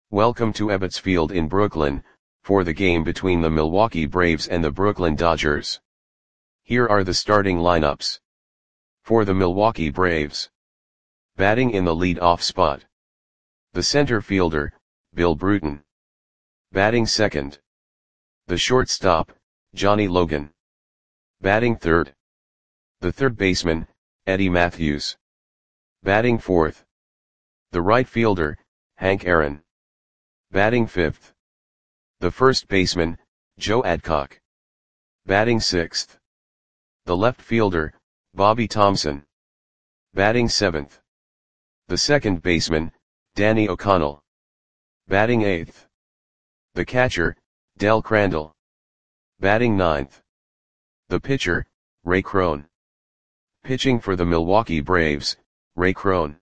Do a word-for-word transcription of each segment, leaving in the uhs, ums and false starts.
Welcome to Ebbets Field in Brooklyn, for the game between the Milwaukee Braves and the Brooklyn Dodgers. Here are the starting lineups. For the Milwaukee Braves. Batting in the lead-off spot. The center fielder, Bill Bruton. Batting second. The shortstop, Johnny Logan. Batting third. The third baseman, Eddie Mathews. Batting fourth. The right fielder, Hank Aaron. Batting fifth. The first baseman, Joe Adcock. Batting sixth. The left fielder, Bobby Thomson. Batting seventh. The second baseman, Danny O'Connell. Batting eighth. The catcher, Del Crandall. Batting ninth. The pitcher, Ray Crone. Pitching for the Milwaukee Braves, Ray Crone.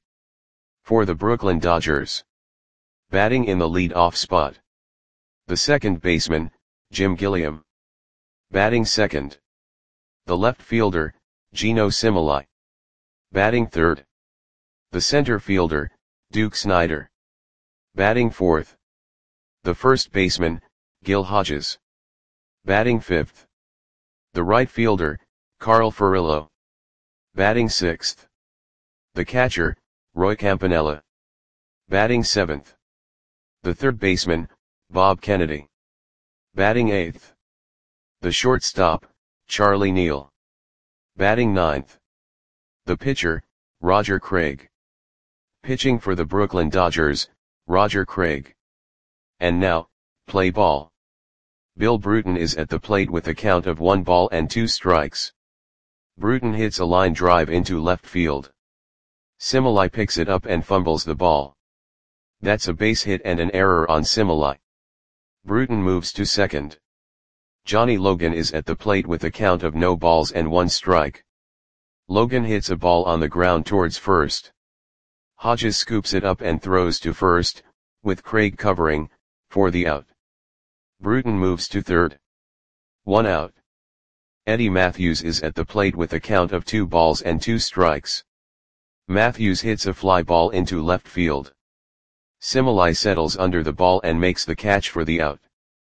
For the Brooklyn Dodgers. Batting in the lead-off spot. The second baseman, Jim Gilliam. Batting second. The left fielder, Geno Similai. Batting third. The center fielder, Duke Snider. Batting fourth. The first baseman, Gil Hodges. Batting fifth. The right fielder, Carl Furillo. Batting sixth. The catcher, Roy Campanella. Batting seventh. The third baseman, Bob Kennedy. Batting eighth. The shortstop, Charlie Neal. Batting ninth. The pitcher, Roger Craig. Pitching for the Brooklyn Dodgers, Roger Craig. And now, play ball. Bill Bruton is at the plate with a count of one ball and two strikes. Bruton hits a line drive into left field. Similai picks it up and fumbles the ball. That's a base hit and an error on Similai. Bruton moves to second. Johnny Logan is at the plate with a count of no balls and one strike. Logan hits a ball on the ground towards first. Hodges scoops it up and throws to first, with Craig covering, for the out. Bruton moves to third. One out. Eddie Mathews is at the plate with a count of two balls and two strikes. Mathews hits a fly ball into left field. Similai settles under the ball and makes the catch for the out.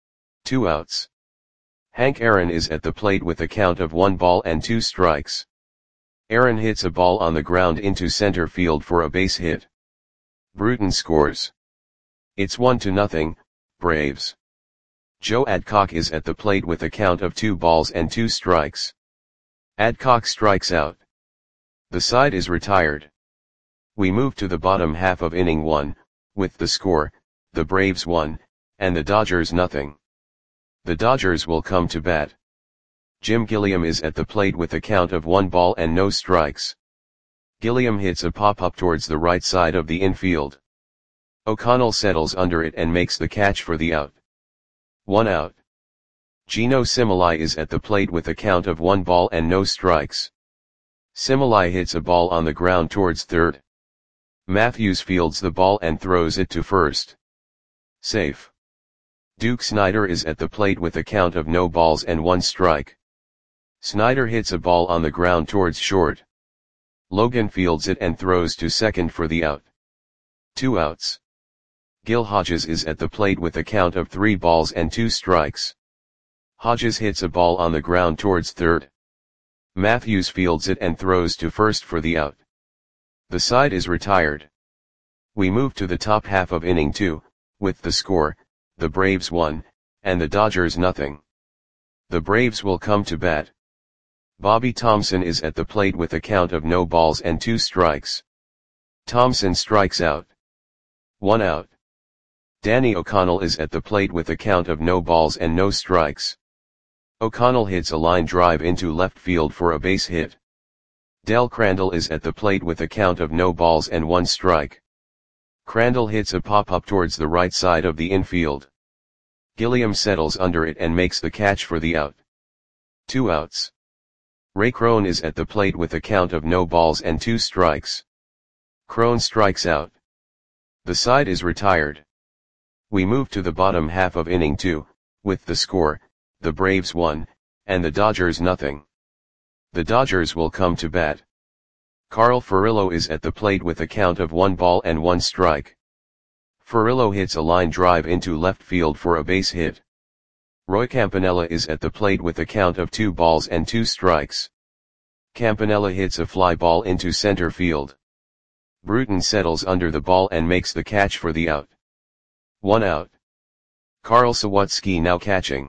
Two outs. Hank Aaron is at the plate with a count of one ball and two strikes. Aaron hits a ball on the ground into center field for a base hit. Bruton scores. It's one to nothing, Braves. Joe Adcock is at the plate with a count of two balls and two strikes. Adcock strikes out. The side is retired. We move to the bottom half of inning one, with the score, the Braves one, and the Dodgers nothing. The Dodgers will come to bat. Jim Gilliam is at the plate with a count of one ball and no strikes. Gilliam hits a pop-up towards the right side of the infield. O'Connell settles under it and makes the catch for the out. One out. Geno Similai is at the plate with a count of one ball and no strikes. Similai hits a ball on the ground towards third. Mathews fields the ball and throws it to first. Safe. Duke Snider is at the plate with a count of no balls and one strike. Snider hits a ball on the ground towards short. Logan fields it and throws to second for the out. Two outs. Gil Hodges is at the plate with a count of three balls and two strikes. Hodges hits a ball on the ground towards third. Mathews fields it and throws to first for the out. The side is retired. We move to the top half of inning two, with the score, the Braves one, and the Dodgers nothing. The Braves will come to bat. Bobby Thomson is at the plate with a count of no balls and two strikes. Thomson strikes out. One out. Danny O'Connell is at the plate with a count of no balls and no strikes. O'Connell hits a line drive into left field for a base hit. Del Crandall is at the plate with a count of no balls and one strike. Crandall hits a pop-up towards the right side of the infield. Gilliam settles under it and makes the catch for the out. Two outs. Ray Crone is at the plate with a count of no balls and two strikes. Crone strikes out. The side is retired. We move to the bottom half of inning two, with the score, the Braves one, and the Dodgers nothing. The Dodgers will come to bat. Carl Furillo is at the plate with a count of one ball and one strike. Furillo hits a line drive into left field for a base hit. Roy Campanella is at the plate with a count of two balls and two strikes. Campanella hits a fly ball into center field. Bruton settles under the ball and makes the catch for the out. One out. Carl Sawatsky now catching.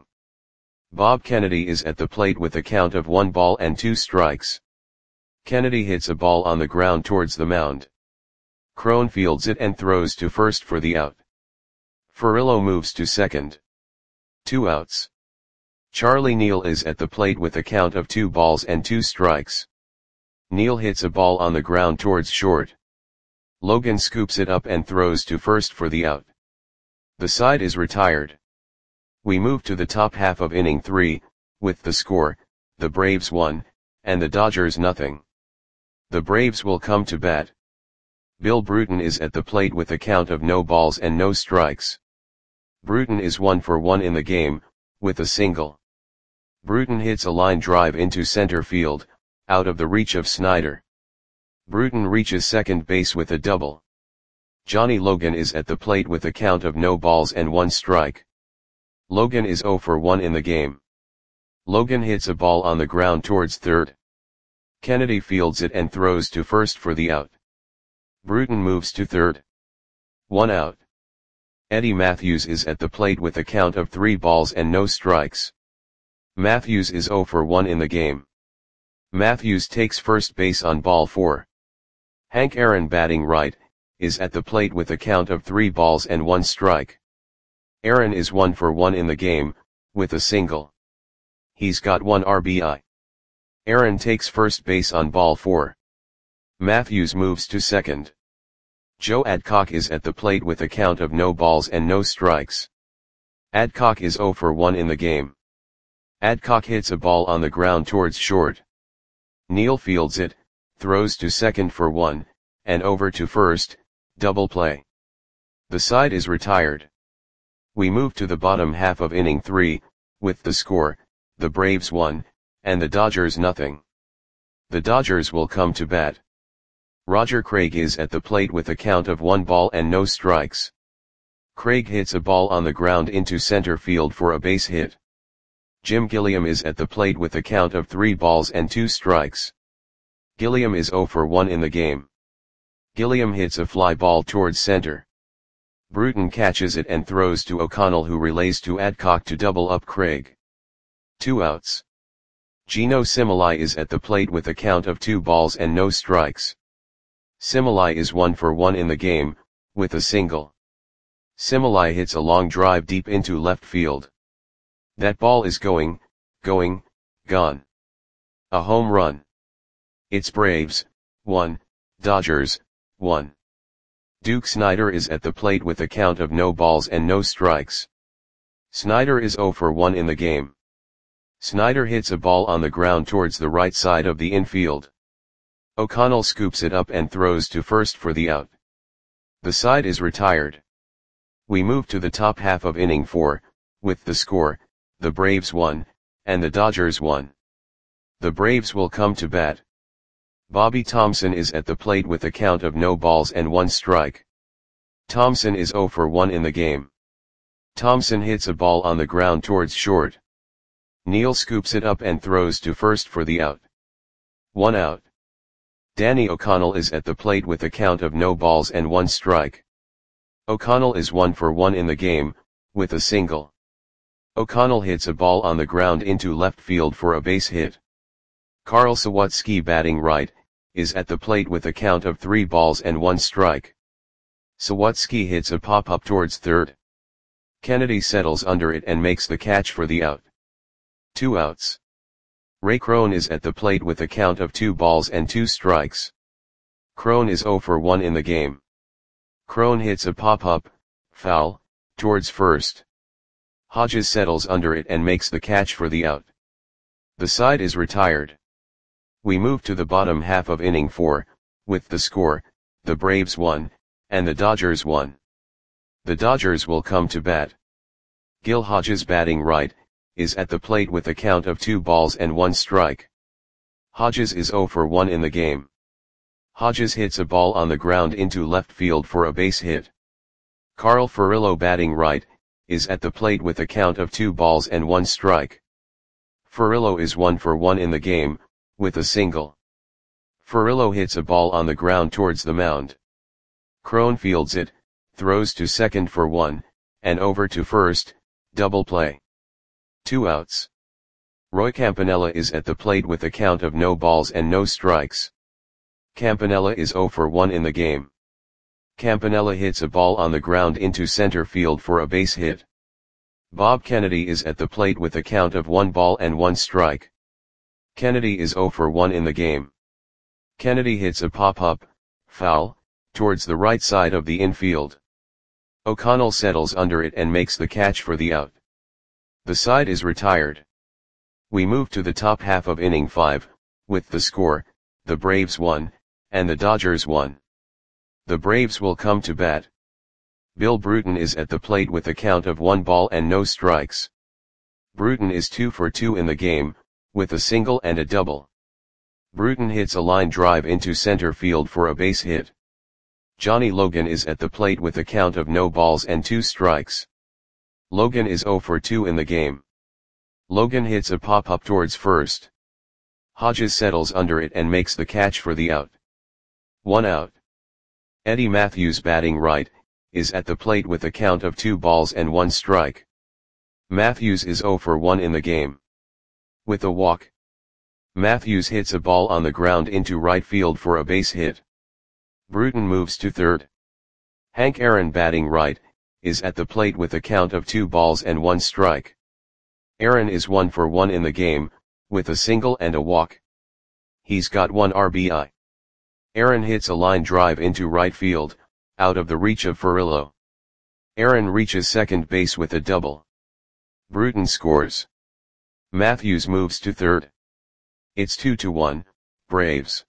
Bob Kennedy is at the plate with a count of one ball and two strikes. Kennedy hits a ball on the ground towards the mound. Crone fields it and throws to first for the out. Furillo moves to second. Two outs. Charlie Neal is at the plate with a count of two balls and two strikes. Neal hits a ball on the ground towards short. Logan scoops it up and throws to first for the out. The side is retired. We move to the top half of inning three, with the score, the Braves one, and the Dodgers nothing. The Braves will come to bat. Bill Bruton is at the plate with a count of no balls and no strikes. Bruton is one for one in the game, with a single. Bruton hits a line drive into center field, out of the reach of Snyder. Bruton reaches second base with a double. Johnny Logan is at the plate with a count of no balls and one strike. Logan is zero for one in the game. Logan hits a ball on the ground towards third. Kennedy fields it and throws to first for the out. Bruton moves to third. One out. Eddie Matthews is at the plate with a count of three balls and no strikes. Matthews is zero for one in the game. Matthews takes first base on ball four. Hank Aaron, batting right, is at the plate with a count of three balls and one strike. Aaron is one for one in the game, with a single. He's got one R B I. Aaron takes first base on ball four. Matthews moves to second. Joe Adcock is at the plate with a count of no balls and no strikes. Adcock is zero for one in the game. Adcock hits a ball on the ground towards short. Neal fields it, throws to second for one, and over to first, double play. The side is retired. We move to the bottom half of inning three, with the score, the Braves one, and the Dodgers nothing. The Dodgers will come to bat. Roger Craig is at the plate with a count of one ball and no strikes. Craig hits a ball on the ground into center field for a base hit. Jim Gilliam is at the plate with a count of three balls and two strikes. Gilliam is zero for one in the game. Gilliam hits a fly ball towards center. Bruton catches it and throws to O'Connell, who relays to Adcock to double up Craig. Two outs. Gino Similai is at the plate with a count of two balls and no strikes. Similai is one for one in the game, with a single. Similai hits a long drive deep into left field. That ball is going, going, gone. A home run. It's Braves, one, Dodgers, one. Duke Snider is at the plate with a count of no balls and no strikes. Snider is zero for one in the game. Snider hits a ball on the ground towards the right side of the infield. O'Connell scoops it up and throws to first for the out. The side is retired. We move to the top half of inning four, with the score, the Braves one, and the Dodgers one. The Braves will come to bat. Bobby Thomson is at the plate with a count of no balls and one strike. Thomson is zero for one in the game. Thomson hits a ball on the ground towards short. Neal scoops it up and throws to first for the out. One out. Danny O'Connell is at the plate with a count of no balls and one strike. O'Connell is one for one in the game, with a single. O'Connell hits a ball on the ground into left field for a base hit. Carl Sawatsky, batting right, is at the plate with a count of three balls and one strike. Sawatsky hits a pop-up towards third. Kennedy settles under it and makes the catch for the out. Two outs. Ray Crone is at the plate with a count of two balls and two strikes. Crone is zero for one in the game. Crone hits a pop-up, foul, towards first. Hodges settles under it and makes the catch for the out. The side is retired. We move to the bottom half of inning four, with the score, the Braves one, and the Dodgers one. The Dodgers will come to bat. Gil Hodges, batting right, is at the plate with a count of two balls and one strike. Hodges is zero for one in the game. Hodges hits a ball on the ground into left field for a base hit. Carl Furillo batting right, is at the plate with a count of two balls and one strike. Furillo is one for one in the game, with a single. Furillo hits a ball on the ground towards the mound. Crone fields it, throws to second for one, and over to first, double play. Two outs. Roy Campanella is at the plate with a count of no balls and no strikes. Campanella is zero for one in the game. Campanella hits a ball on the ground into center field for a base hit. Bob Kennedy is at the plate with a count of one ball and one strike. Kennedy is zero for one in the game. Kennedy hits a pop-up, foul, towards the right side of the infield. O'Connell settles under it and makes the catch for the out. The side is retired. We move to the top half of inning five, with the score, the Braves won, and the Dodgers won. The Braves will come to bat. Bill Bruton is at the plate with a count of one ball and no strikes. Bruton is two for two in the game, with a single and a double. Bruton hits a line drive into center field for a base hit. Johnny Logan is at the plate with a count of no balls and two strikes. Logan is zero for two in the game. Logan hits a pop-up towards first. Hodges settles under it and makes the catch for the out. One out. Eddie Matthews batting right, is at the plate with a count of two balls and one strike. Matthews is zero for one in the game. With a walk. Matthews hits a ball on the ground into right field for a base hit. Bruton moves to third. Hank Aaron batting right, is at the plate with a count of two balls and one strike. Aaron is one for one in the game, with a single and a walk. He's got one R B I. Aaron hits a line drive into right field, out of the reach of Furillo. Aaron reaches second base with a double. Bruton scores. Matthews moves to third. It's two to one, Braves.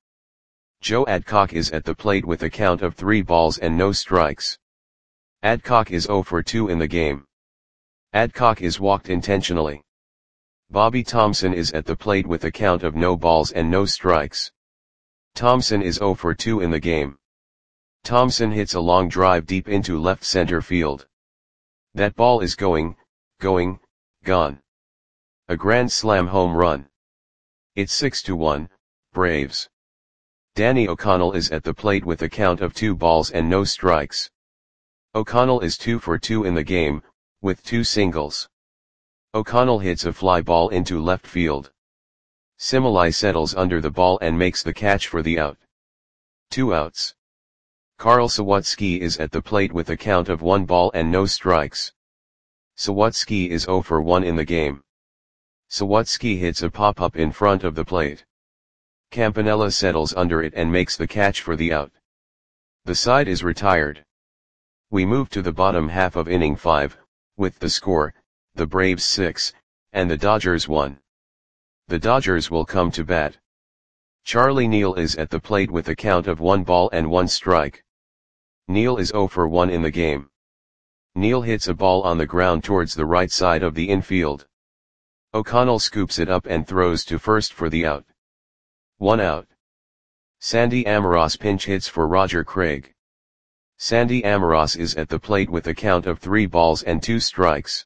Joe Adcock is at the plate with a count of three balls and no strikes. Adcock is zero for two in the game. Adcock is walked intentionally. Bobby Thompson is at the plate with a count of no balls and no strikes. Thompson is zero for two in the game. Thompson hits a long drive deep into left center field. That ball is going, going, gone. A grand slam home run. It's six to one, Braves. Danny O'Connell is at the plate with a count of two balls and no strikes. O'Connell is two for two in the game, with two singles. O'Connell hits a fly ball into left field. Similai settles under the ball and makes the catch for the out. Two outs. Carl Sawatsky is at the plate with a count of one ball and no strikes. Sawatsky is zero for one in the game. Sawatsky hits a pop-up in front of the plate. Campanella settles under it and makes the catch for the out. The side is retired. We move to the bottom half of inning five, with the score, the Braves six, and the Dodgers one. The Dodgers will come to bat. Charlie Neal is at the plate with a count of one ball and one strike. Neal is zero for one in the game. Neal hits a ball on the ground towards the right side of the infield. O'Connell scoops it up and throws to first for the out. One out. Sandy Amoros pinch hits for Roger Craig. Sandy Amoros is at the plate with a count of three balls and two strikes.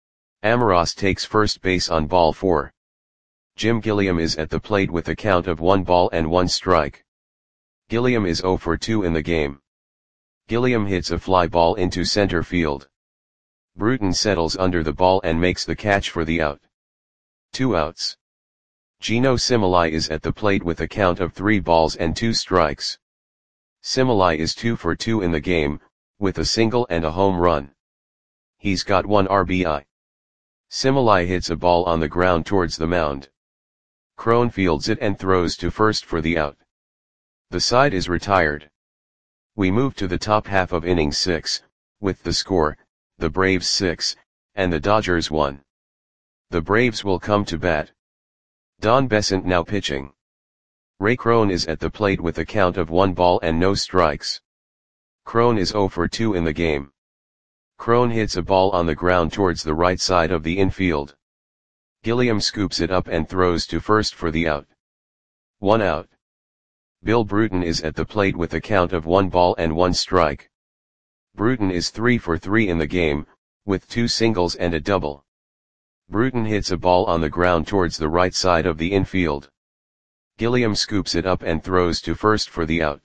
Amoros takes first base on ball four. Jim Gilliam is at the plate with a count of one ball and one strike. Gilliam is zero for two in the game. Gilliam hits a fly ball into center field. Bruton settles under the ball and makes the catch for the out. Two outs. Gino Similai is at the plate with a count of three balls and two strikes. Similai is two for two in the game, with a single and a home run. He's got one R B I. Similai hits a ball on the ground towards the mound. Crone fields it and throws to first for the out. The side is retired. We move to the top half of inning six, with the score, the Braves six, and the Dodgers one. The Braves will come to bat. Don Besant now pitching. Ray Crone is at the plate with a count of one ball and no strikes. Crone is zero for two in the game. Crone hits a ball on the ground towards the right side of the infield. Gilliam scoops it up and throws to first for the out. One out. Bill Bruton is at the plate with a count of one ball and one strike. Bruton is three for three in the game, with two singles and a double. Bruton hits a ball on the ground towards the right side of the infield. Gilliam scoops it up and throws to first for the out.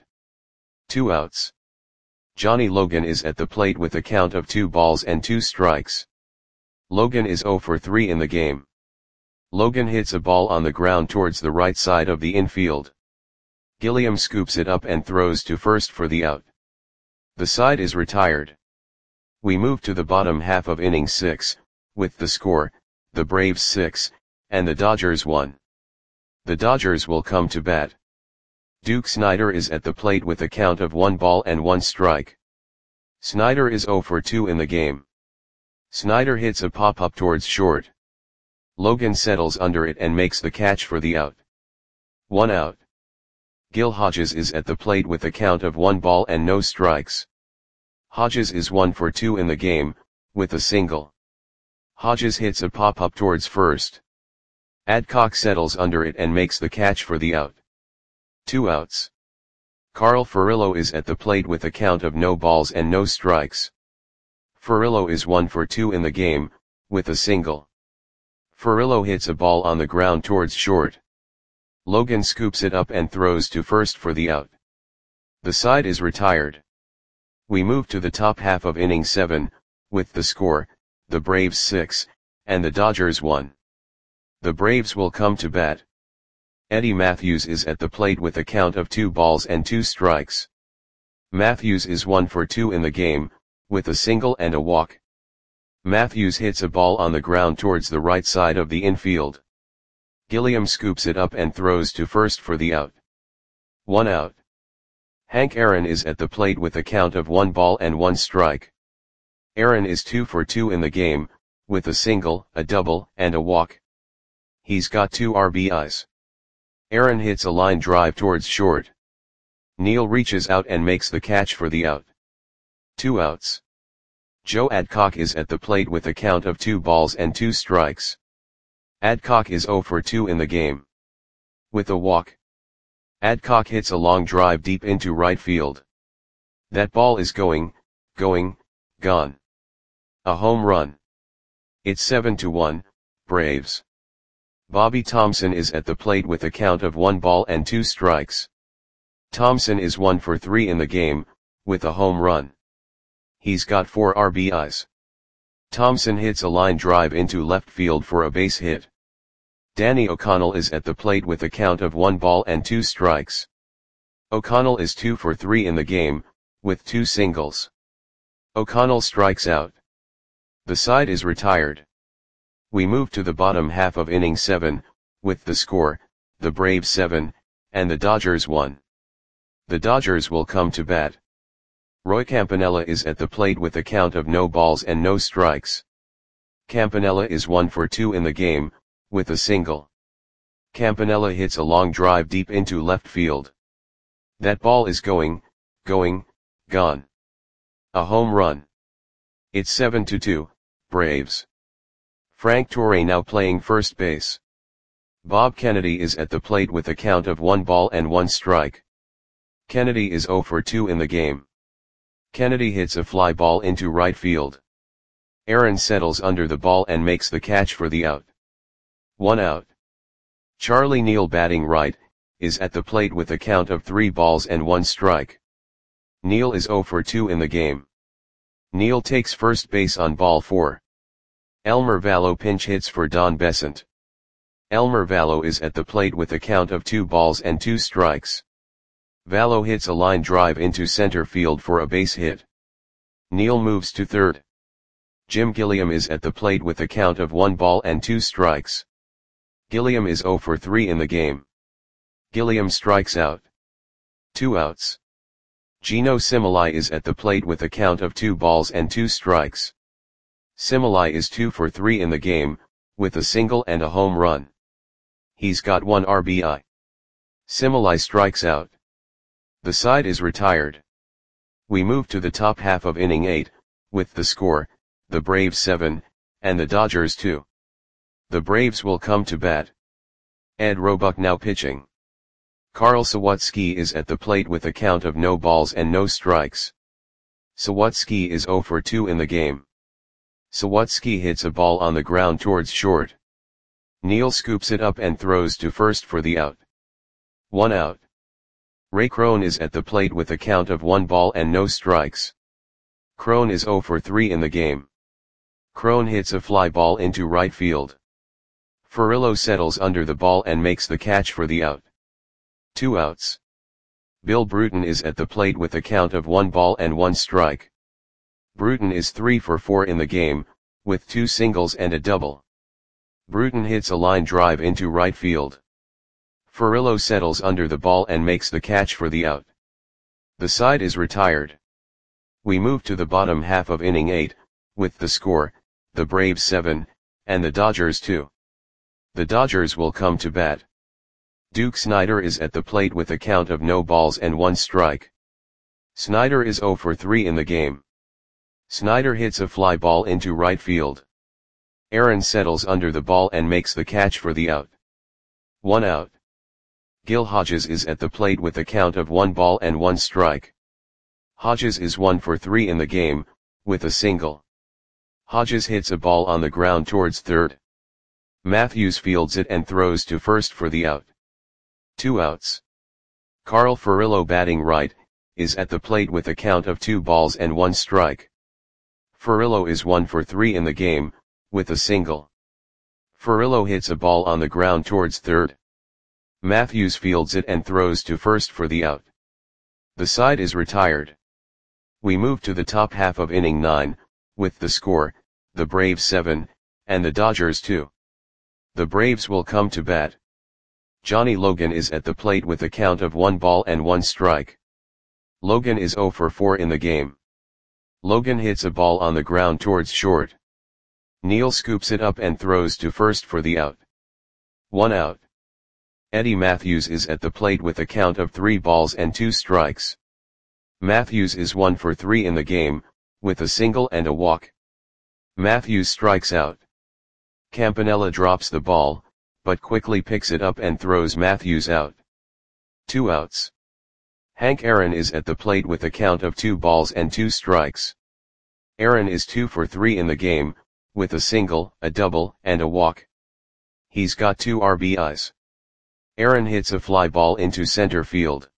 Two outs. Johnny Logan is at the plate with a count of two balls and two strikes. Logan is zero for three in the game. Logan hits a ball on the ground towards the right side of the infield. Gilliam scoops it up and throws to first for the out. The side is retired. We move to the bottom half of inning six, with the score, the Braves six, and the Dodgers one. The Dodgers will come to bat. Duke Snider is at the plate with a count of one ball and one strike. Snider is zero for two in the game. Snider hits a pop-up towards short. Logan settles under it and makes the catch for the out. One out. Gil Hodges is at the plate with a count of one ball and no strikes. Hodges is one for two in the game, with a single. Hodges hits a pop-up towards first. Adcock settles under it and makes the catch for the out. Two outs. Carl Furillo is at the plate with a count of no balls and no strikes. Furillo is one for two in the game, with a single. Furillo hits a ball on the ground towards short. Logan scoops it up and throws to first for the out. The side is retired. We move to the top half of inning seven, with the score, the Braves six, and the Dodgers one. The Braves will come to bat. Eddie Matthews is at the plate with a count of two balls and two strikes. Matthews is one for two in the game, with a single and a walk. Matthews hits a ball on the ground towards the right side of the infield. Gilliam scoops it up and throws to first for the out. One out. Hank Aaron is at the plate with a count of one ball and one strike. Aaron is two for two in the game, with a single, a double, and a walk. He's got two R B Is. Aaron hits a line drive towards short. Neal reaches out and makes the catch for the out. Two outs. Joe Adcock is at the plate with a count of two balls and two strikes. Adcock is zero for two in the game. With a walk. Adcock hits a long drive deep into right field. That ball is going, going, gone. A home run. It's seven to one, Braves. Bobby Thompson is at the plate with a count of one ball and two strikes. Thompson is one for three in the game, with a home run. He's got four R B Is. Thompson hits a line drive into left field for a base hit. Danny O'Connell is at the plate with a count of one ball and two strikes. O'Connell is two for three in the game, with two singles. O'Connell strikes out. The side is retired. We move to the bottom half of inning seven, with the score, the Braves seven, and the Dodgers one. The Dodgers will come to bat. Roy Campanella is at the plate with a count of no balls and no strikes. Campanella is one for two in the game, with a single. Campanella hits a long drive deep into left field. That ball is going, going, gone. A home run. It's seven to two, Braves. Frank Torre now playing first base. Bob Kennedy is at the plate with a count of one ball and one strike. Kennedy is zero for two in the game. Kennedy hits a fly ball into right field. Aaron settles under the ball and makes the catch for the out. One out. Charlie Neal batting right, is at the plate with a count of three balls and one strike. Neal is zero for two in the game. Neal takes first base on ball four. Elmer Vallo pinch hits for Don Besant. Elmer Vallo is at the plate with a count of two balls and two strikes. Vallo hits a line drive into center field for a base hit. Neal moves to third. Jim Gilliam is at the plate with a count of one ball and two strikes. Gilliam is zero for three in the game. Gilliam strikes out. Two outs. Gino Similai is at the plate with a count of two balls and two strikes. Similai is two for three in the game, with a single and a home run. He's got one R B I. Similai strikes out. The side is retired. We move to the top half of inning eight, with the score, the Braves seven, and the Dodgers two. The Braves will come to bat. Ed Roebuck now pitching. Carl Sawatsky is at the plate with a count of no balls and no strikes. Sawatsky is zero for two in the game. Sawatsky hits a ball on the ground towards short. Neil scoops it up and throws to first for the out. One out. Ray Crone is at the plate with a count of one ball and no strikes. Crone is zero for three in the game. Crone hits a fly ball into right field. Furillo settles under the ball and makes the catch for the out. Two outs. Bill Bruton is at the plate with a count of one ball and one strike. Bruton is three for four in the game, with two singles and a double. Bruton hits a line drive into right field. Furillo settles under the ball and makes the catch for the out. The side is retired. We move to the bottom half of inning eight, with the score, the Braves seven, and the Dodgers two. The Dodgers will come to bat. Duke Snider is at the plate with a count of no balls and one strike. Snider is zero for three in the game. Snider hits a fly ball into right field. Aaron settles under the ball and makes the catch for the out. One out. Gil Hodges is at the plate with a count of one ball and one strike. Hodges is one for three in the game, with a single. Hodges hits a ball on the ground towards third. Matthews fields it and throws to first for the out. Two outs. Carl Furillo, batting right, is at the plate with a count of two balls and one strike. Furillo is one for three in the game, with a single. Furillo hits a ball on the ground towards third. Matthews fields it and throws to first for the out. The side is retired. We move to the top half of inning nine, with the score, the Braves seven, and the Dodgers two. The Braves will come to bat. Johnny Logan is at the plate with a count of one ball and one strike. Logan is zero for four in the game. Logan hits a ball on the ground towards short. Neil scoops it up and throws to first for the out. One out. Eddie Matthews is at the plate with a count of three balls and two strikes. Matthews is one for three in the game, with a single and a walk. Matthews strikes out. Campanella drops the ball, but quickly picks it up and throws Matthews out. Two outs. Hank Aaron is at the plate with a count of two balls and two strikes. Aaron is two for three in the game, with a single, a double, and a walk. He's got two R B Is. Aaron hits a fly ball into center field.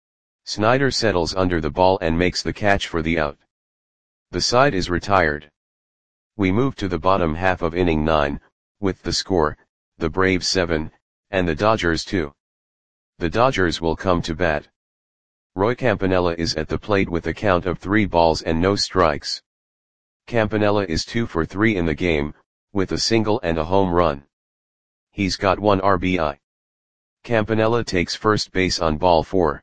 Snider settles under the ball and makes the catch for the out. The side is retired. We move to the bottom half of inning nine, with the score, the Braves seven, and the Dodgers two. The Dodgers will come to bat. Roy Campanella is at the plate with a count of three balls and no strikes. Campanella is two for three in the game, with a single and a home run. He's got one R B I. Campanella takes first base on ball four.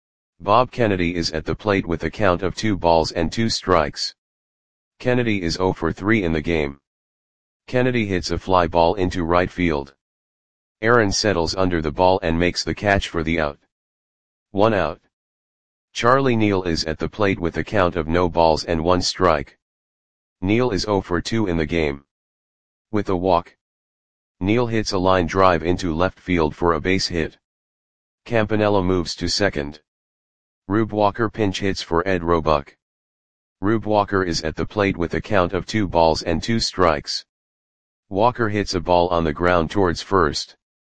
Bob Kennedy is at the plate with a count of two balls and two strikes. Kennedy is zero for three in the game. Kennedy hits a fly ball into right field. Aaron settles under the ball and makes the catch for the out. One out. Charlie Neal is at the plate with a count of no balls and one strike. Neal is zero for two in the game. With a walk. Neal hits a line drive into left field for a base hit. Campanella moves to second. Rube Walker pinch hits for Ed Roebuck. Rube Walker is at the plate with a count of two balls and two strikes. Walker hits a ball on the ground towards first.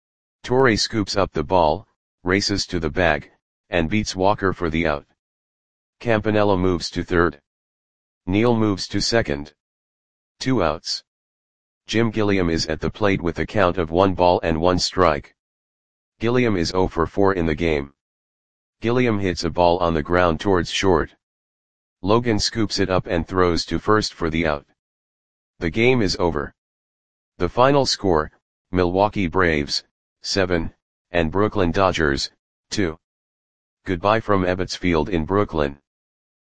Torre scoops up the ball, races to the bag, and beats Walker for the out. Campanella moves to third. Neal moves to second. Two outs. Jim Gilliam is at the plate with a count of one ball and one strike. Gilliam is zero for four in the game. Gilliam hits a ball on the ground towards short. Logan scoops it up and throws to first for the out. The game is over. The final score, Milwaukee Braves, seven, and Brooklyn Dodgers, two. Goodbye from Ebbets Field in Brooklyn.